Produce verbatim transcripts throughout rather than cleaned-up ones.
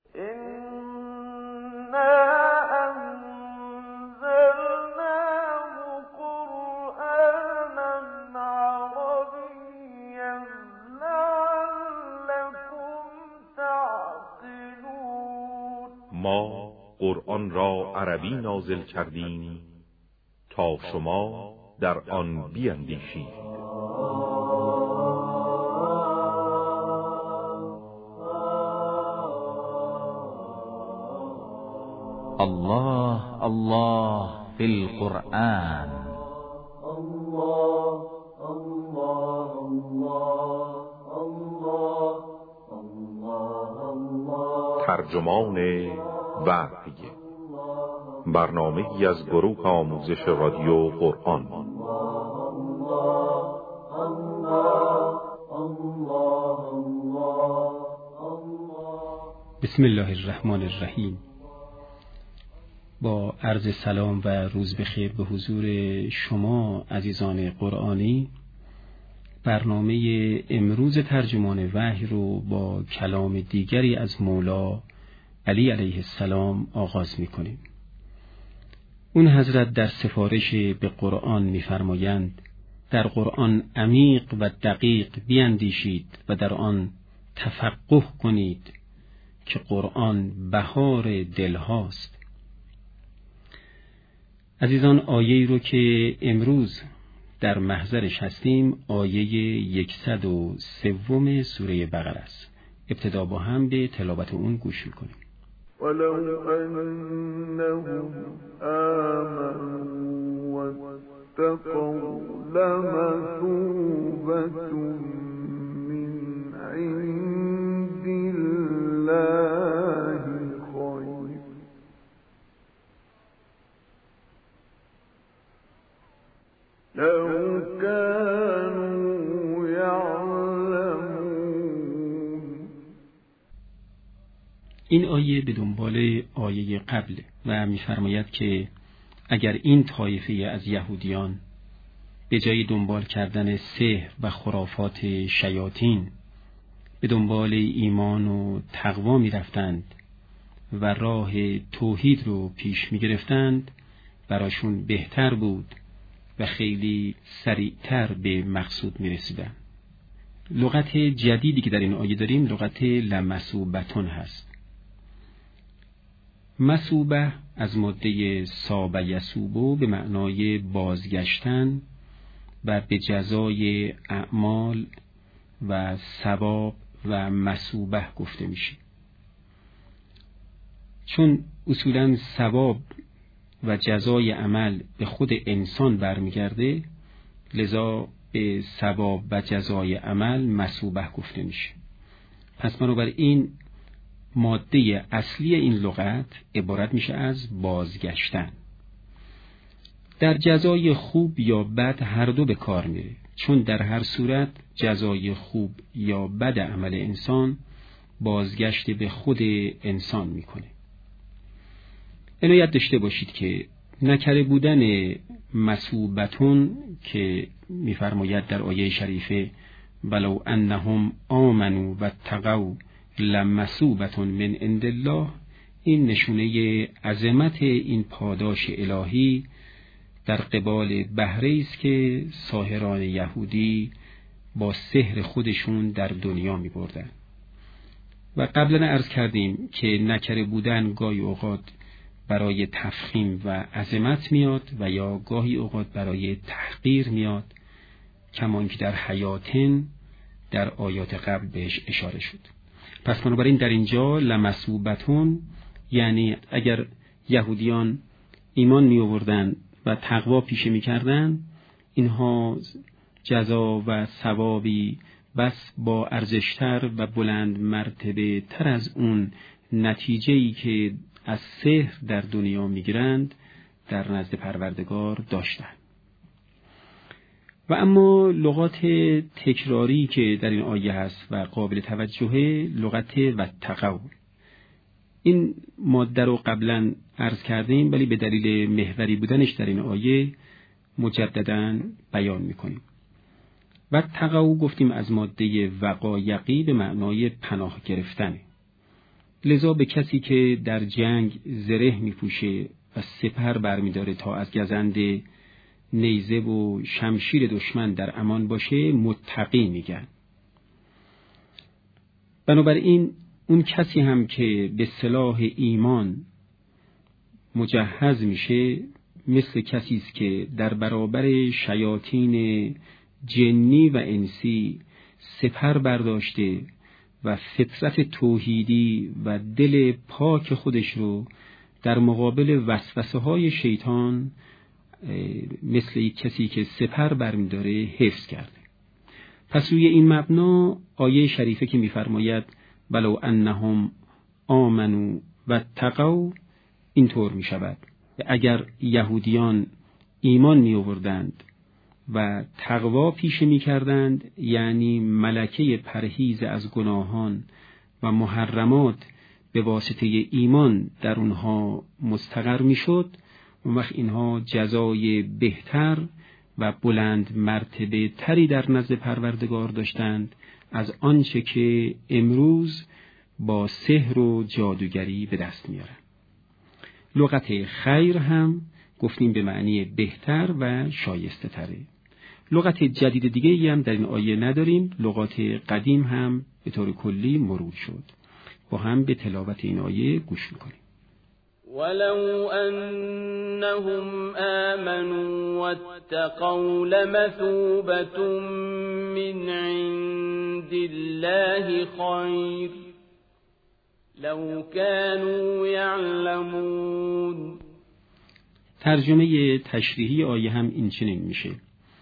ما قرآن را عربی نازل کردیم تا شما در آن بیندیشید. الله الله فی القرآن. الله الله الله الله الله. ترجمان وحی، برنامه‌ای از گروه آموزش رادیو قرآن. بسم الله الرحمن الرحیم. با عرض سلام و روز بخیر به حضور شما عزیزان قرآنی، برنامه امروز ترجمان وحی رو با کلام دیگری از مولا علی علیه السلام آغاز می کنیم. اون حضرت در سفارش به قرآن می فرمایند در قرآن عمیق و دقیق بیندیشید و در آن تفقه کنید که قرآن بهار دل هاست. عزیزان، آیه‌ای رو که امروز در محضرش هستیم آیه صد و سه سوره بقره است. ابتدا با هم به تلاوت اون گوش می‌کنیم. ولو أنهم آمنوا واتقوا لمثوبة من عند الله خير لو كانوا يعلمون. این آیه به دنبال آیه قبل و می‌فرماید که اگر این طایفه از یهودیان به جای دنبال کردن سحر و خرافات شیاطین به دنبال ایمان و تقوا می‌رفتند و راه توحید رو پیش می‌گرفتند، براشون بهتر بود و خیلی سریعتر به مقصود می‌رسیدند. لغت جدیدی که در این آیه داریم لغت لمثوبتون هست. مثوبه از ماده ساب یسوبو به معنای بازگشتن و به جزای اعمال و ثواب و مثوبه گفته میشه. چون اصولاً ثواب و جزای عمل به خود انسان برمیگرده، لذا به ثواب و جزای عمل مثوبه گفته میشه. پس بنابراین ماده اصلی این لغت عبارت میشه از بازگشتن. در جزای خوب یا بد هر دو به کار میره، چون در هر صورت جزای خوب یا بد عمل انسان بازگشت به خود انسان میکنه. عنایت داشته باشید که نکره بودن مثوبتون که میفرماید در آیه شریفه ولو انهم آمنوا و اتقوا لمثوبة من عند الله، این نشونه عظمت این پاداش الهی در قبال بهره است که ساحران یهودی با سحر خودشون در دنیا می بردن. و قبلا عرض کردیم که نکره بودن گاهی اوقات برای تفخیم و عظمت میاد و یا گاهی اوقات برای تحقیر میاد، کمان که در حیاتن در آیات قبل بهش اشاره شد. پس بنابراین در اینجا لمثوبتون یعنی اگر یهودیان ایمان می آوردن و تقوا پیشه می کردن، اینها جزا و ثوابی بس با ارزشتر و بلند مرتبه تر از اون نتیجه‌ای که از سحر در دنیا می گیرند در نزد پروردگار داشتند. و اما لغات تکراری که در این آیه هست و قابل توجهه لغت واتقوا. این ماده رو قبلا عرض کردیم ولی به دلیل محوری بودنش در این آیه مجدداً بیان میکنیم. واتقوا گفتیم از ماده وقایقی به معنای پناه گرفتنه. لذا به کسی که در جنگ زره می‌پوشه و سپر برمی‌داره تا از گزند نیزه و شمشیر دشمن در امان باشه متقی میگن. بنابراین اون کسی هم که به سلاح ایمان مجهز میشه مثل کسی است که در برابر شیاطین جنی و انسی سپر برداشته و فطرت توحیدی و دل پاک خودش رو در مقابل وسوسه های شیطان مثل یک کسی که سپر برمی‌داره حفظ کرده. پس روی این مبنا آیه شریفه که می‌فرماید ولو انهم آمنوا واتقوا اینطور می‌شود: اگر یهودیان ایمان می‌آوردند و تقوا پیشه می‌کردند، یعنی ملکه پرهیز از گناهان و محرمات به واسطه ایمان در اونها مستقر می‌شد، اون وقت اینها جزای بهتر و بلند مرتبه تری در نزد پروردگار داشتند از آنچه که امروز با سحر و جادوگری به دست میارن. لغت خیر هم گفتیم به معنی بهتر و شایسته تره. لغت جدید دیگه ای هم در این آیه نداریم، لغات قدیم هم به طور کلی مرور شد. با هم به تلاوت این آیه گوش میکنیم. ولو أنهم آمنوا واتقوا لمثوبة من عند الله خير لو كانوا يعلمون. ترجمه تشریحی آیه هم این چنین میشه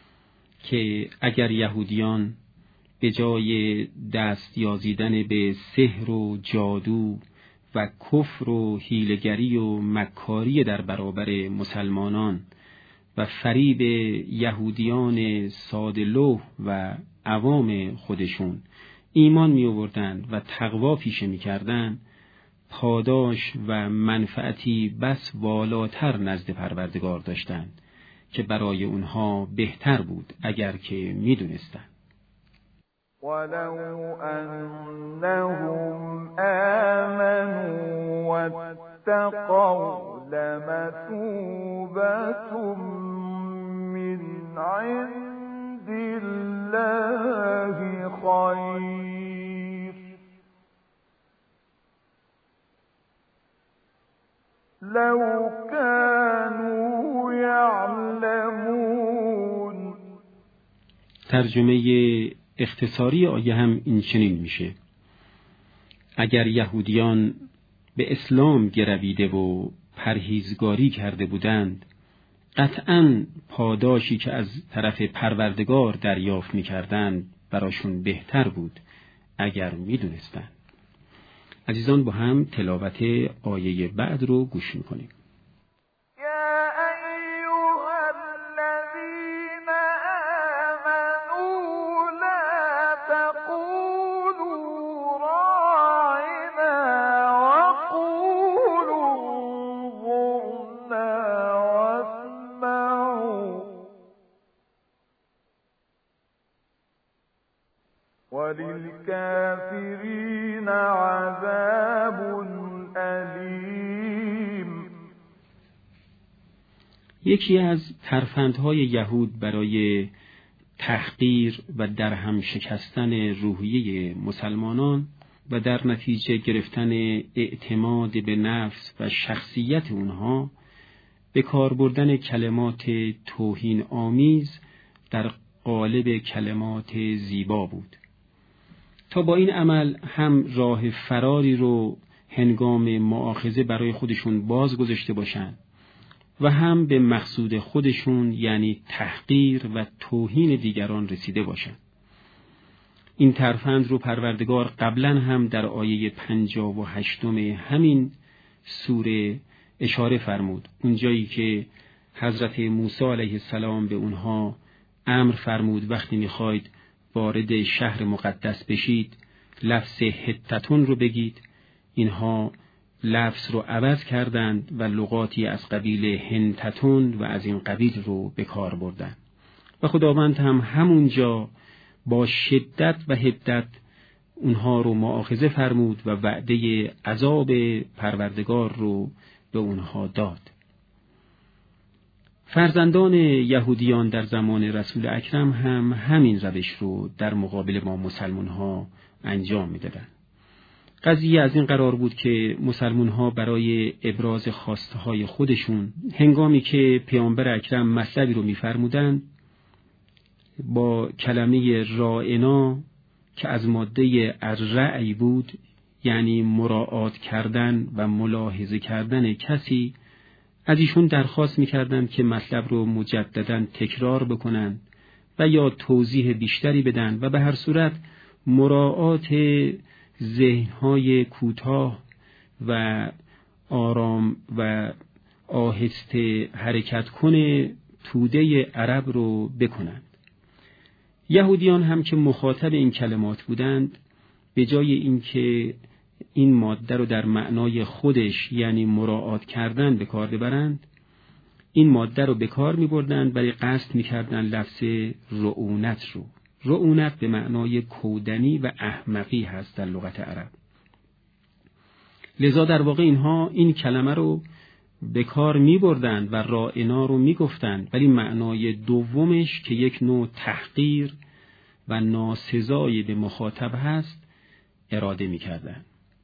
که اگر یهودیان به جای دست یازیدن به سحر و جادو و کفر و حیله‌گری و مکاری در برابر مسلمانان و فریب یهودیان ساده‌لوح و عوام خودشون ایمان می آوردند و تقوا پیشه می کردند، پاداش و منفعتی بس والاتر نزد پروردگار داشتند که برای اونها بهتر بود اگر که می دونستند. ولو أنهم آمنوا واتقوا لمثوبة من عند الله خير لو كانوا يعلمون. ترجمه اختصاری آیه هم این چنین میشه: اگر یهودیان به اسلام گرویده و پرهیزگاری کرده بودند، قطعاً پاداشی که از طرف پروردگار دریافت میکردند براشون بهتر بود اگر میدونستند. عزیزان با هم تلاوت آیه بعد رو گوش میکنیم. وللكافرين عذاب أليم. یکی از ترفندهای یهود برای تحقیر و درهم شکستن روحیه مسلمانان و در نتیجه گرفتن اعتماد به نفس و شخصیت اونها به کار بردن کلمات توهین آمیز در قالب کلمات زیبا بود تا با این عمل هم راه فراری رو هنگام مؤاخذه برای خودشون باز گذاشته باشند و هم به مقصود خودشون یعنی تحقیر و توهین دیگران رسیده باشند. این ترفند رو پروردگار قبلا هم در آیه پنجاه و هشتم همین سوره اشاره فرمود، اونجایی که حضرت موسی علیه السلام به اونها امر فرمود وقتی میخواید وارد شهر مقدس بشید لفظ حتتون رو بگید. اینها لفظ رو عوض کردند و لغاتی از قبیل هنتتون و از این قبیل رو به کار بردند و خداوند هم همونجا با شدت و حدت اونها رو مؤاخذه فرمود و وعده عذاب پروردگار رو به اونها داد. فرزندان یهودیان در زمان رسول اکرم هم همین روش رو در مقابل ما مسلمان ها انجام میدادن. قضیه از این قرار بود که مسلمان ها برای ابراز خواسته های خودشون هنگامی که پیامبر اکرم مطلبی رو میفرمودند با کلمه رائنا که از ماده الرأی بود، یعنی مراعات کردن و ملاحظه کردن کسی، از ایشون درخواست می‌کردند که مطلب رو مجدداً تکرار بکنن و یا توضیح بیشتری بدن و به هر صورت مراعات ذهن‌های کوتاه و آرام و آهسته حرکت کنه توده عرب رو بکنند. یهودیان هم که مخاطب این کلمات بودند، به جای اینکه این ماده رو در معنای خودش یعنی مراعات کردن به کار ببرند، این ماده رو به کار می‌بردند برای قصد می‌کردند لفظ رعونت رو. رعونت به معنای کودنی و احمقی هست در لغت عرب. لذا در واقع اینها این کلمه رو به کار می‌بردند و رائنا رو می‌گفتند، ولی معنای دومش که یک نوع تحقیر و ناسزایی به مخاطب هست اراده می‌کردند.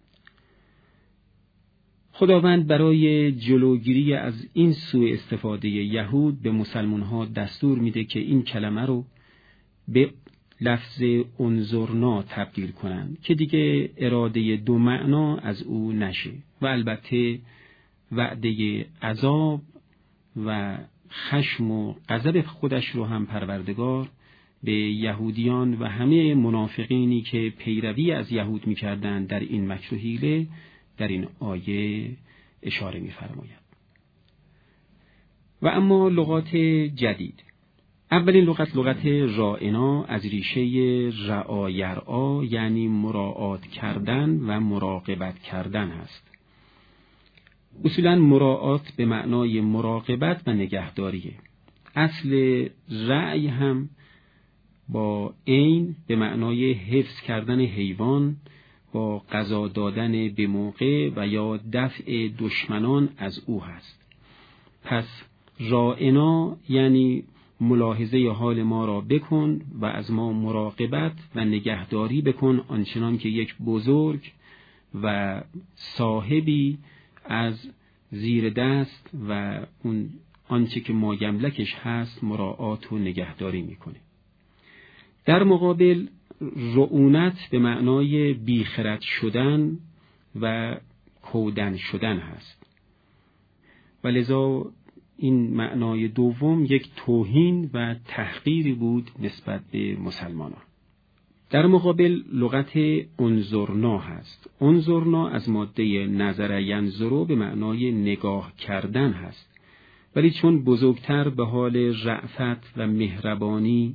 خداوند برای جلوگیری از این سوء استفاده یهود به مسلمان‌ها دستور میده که این کلمه رو به لفظ انظرنا تبدیل کنند که دیگه اراده دو معنا از او نشه و البته وعده عذاب و خشم و غضب خودش رو هم پروردگار به یهودیان و همه منافقینی که پیروی از یهود می‌کردند در این مکر و حیله در این آیه اشاره می‌فرماید. و اما لغات جدید. اولین لغت لغت رائنا از ریشه رعا یرعا یعنی مراعات کردن و مراقبت کردن هست. اصولاً مراعات به معنای مراقبت و نگهداریه. اصل رعی هم با عین به معنای حفظ کردن حیوان، با غذا دادن به موقع و یا دفع دشمنان از او هست. پس رائنا یعنی ملاحظه حال ما را بکن و از ما مراقبت و نگهداری بکن، آنچنان که یک بزرگ و صاحبی از زیر دست و اون آنچه که ما یملکش هست مراعات و نگهداری میکنه. در مقابل رعونت به معنای بیخرد شدن و کودن شدن هست و لذا این معنای دوم یک توهین و تحقیری بود نسبت به مسلمانان. در مقابل لغت انظرنا هست. انظرنا از ماده نظر ینظرو به معنای نگاه کردن هست، ولی چون بزرگتر به حال رأفت و مهربانی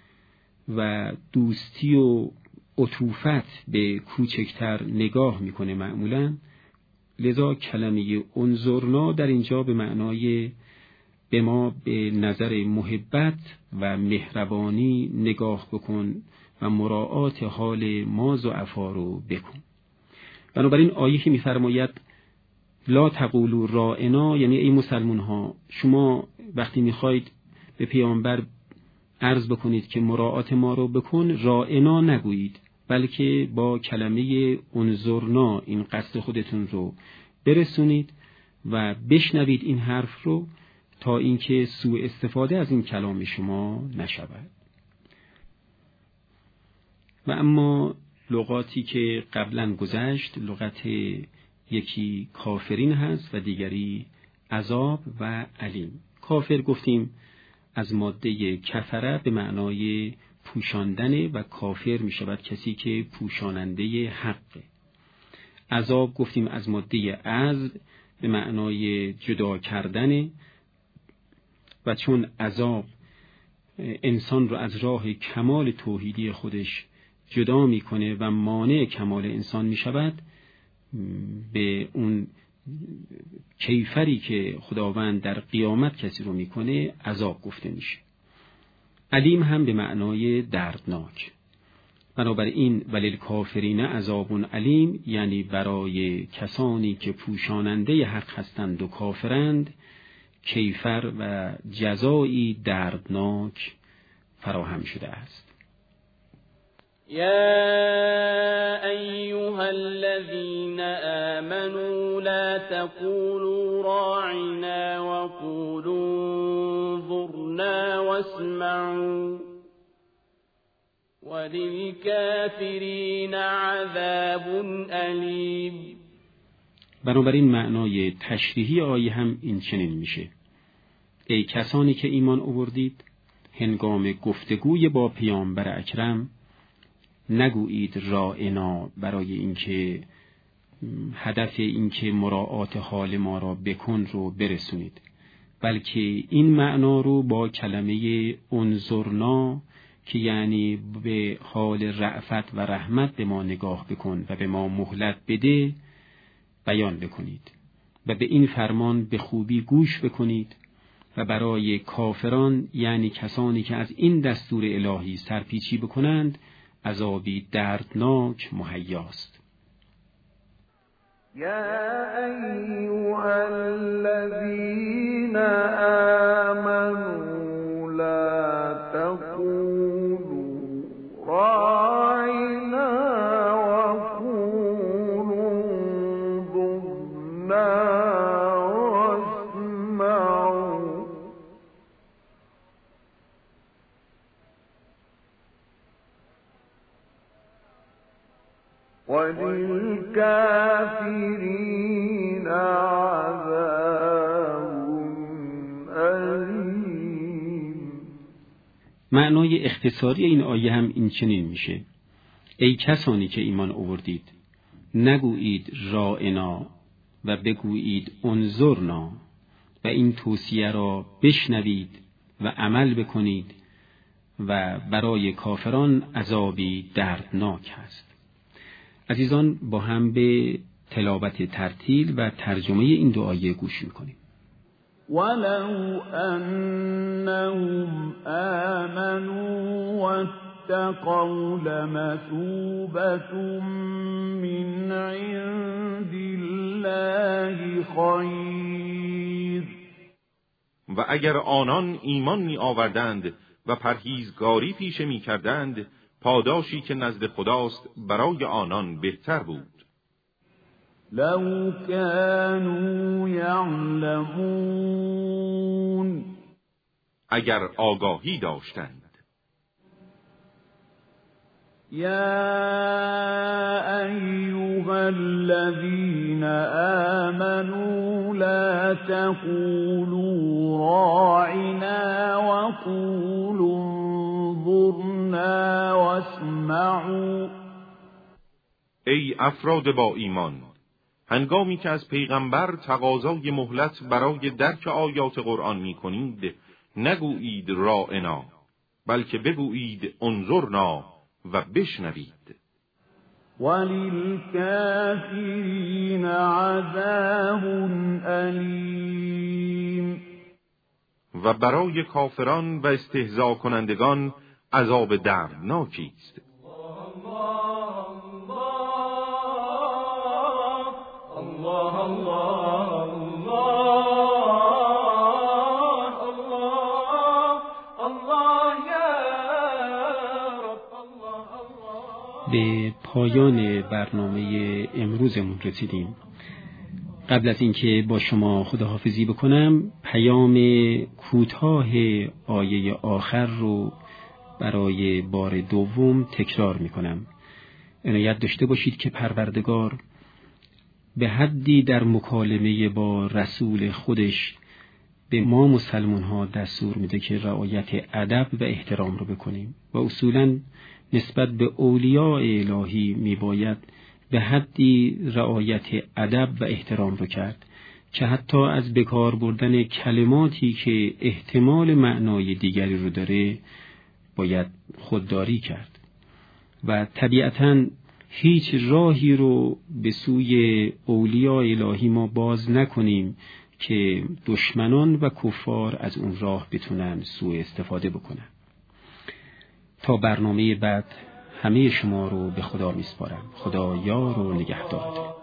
و دوستی و عطوفت به کوچکتر نگاه میکنه معمولاً، لذا کلمه انظرنا در اینجا به معنای به ما به نظر محبت و مهربانی نگاه بکن و مراعات حال ما ضعفا رو بکن. بنابراین آیه که می‌فرماید لا تقولوا رائنا، یعنی ای مسلمان ها شما وقتی می‌خواید به پیامبر عرض بکنید که مراعات ما رو بکن، رائنا نگویید، بلکه با کلمه انظرنا این قصد خودتون رو برسونید و بشنوید این حرف رو تا اینکه سوء استفاده از این کلام شما نشود. و اما لغاتی که قبلا گذشت، لغت یکی کافرین هست و دیگری عذاب و علیم. کافر گفتیم از ماده کفره به معنای پوشاندن و کافر می شود کسی که پوشاننده حقه. عذاب گفتیم از ماده عزل به معنای جدا کردن و چون عذاب انسان رو از راه کمال توحیدی خودش جدا میکنه و مانع کمال انسان می شود، به اون کیفری که خداوند در قیامت کسی رو میکنه عذاب گفته میشه. علیم هم به معنای دردناک. بنابراین وللکافرین عذاب علیم، یعنی برای کسانی که پوشاننده حق هستند و کافرند کیفر و جزایی دردناک فراهم شده است. یا ایها الذین آمنوا لا تقولوا راعنا وقولوا انظرنا واسمعوا وللکافرین عذاب علیم. بنابراین معنای تشریحی آیه هم این چنین میشه: ای کسانی که ایمان آوردید، هنگام گفتگوی با پیامبر اکرم نگویید راعنا، برای اینکه هدف اینکه مراعات حال ما را بکن رو برسونید، بلکه این معنا رو با کلمه انظرنا که یعنی به حال رأفت و رحمت به ما نگاه بکن و به ما مهلت بده بیان بکنید و به این فرمان به خوبی گوش بکنید و برای کافران یعنی کسانی که از این دستور الهی سرپیچی بکنند عذابی دردناک مهیاست. یا ایها الذین آمنوا لا تقولوا راعنا وقولوا انظرنا واسمعوا وللكافرين عذاب أليم. معنای اختصاری این آیه هم این چنین میشه: ای کسانی که ایمان آوردید، نگویید راعنا و بگویید انظرنا و این توصیه را بشنوید و عمل بکنید و برای کافران عذابی دردناک است. عزیزان، با هم به تلاوت ترتیل و ترجمه این دو آیه گوش میکنیم. ولو أنهم آمنوا واتقوا لمثوبة من عند الله خیر. و اگر آنان ایمان می آوردند و پرهیزگاری پیشه می کردند، پاداشی که نزد خداست برای آنان بهتر بود. لو كانوا يعلمون. اگر آگاهی داشتند. یا ایها الذین آمنوا لا تقولوا راعنا وقولوا انظرنا واسمعوا. ای افراد با ایمان، هنگامی که از پیغمبر تقاضای مهلت برای درک آیات قرآن می کنید، نگویید راعنا، بلکه بگویید انظرنا و بشنوید. وللکافرین عذاب علیم. و برای کافران و استهزا کنندگان عذاب دردناکی است. به پایان برنامه امروزمون رسیدیم. قبل از اینکه با شما خداحافظی بکنم، پیام کوتاه آیه آخر رو برای بار دوم تکرار میکنم. عنایت داشته باشید که پروردگار به حدی در مکالمه با رسول خودش به ما مسلمان ها دستور میده که رعایت ادب و احترام رو بکنیم و اصولاً نسبت به اولیاء الهی میباید به حدی رعایت ادب و احترام رو کرد که حتی از بکار بردن کلماتی که احتمال معنای دیگری رو داره باید خودداری کرد و طبیعتاً هیچ راهی رو به سوی اولیاء الهی ما باز نکنیم که دشمنان و کفار از اون راه بتونن سوء استفاده بکنن. تا برنامه بعد همه شما رو به خدا میسپارم. خدا یار و نگهدارتون.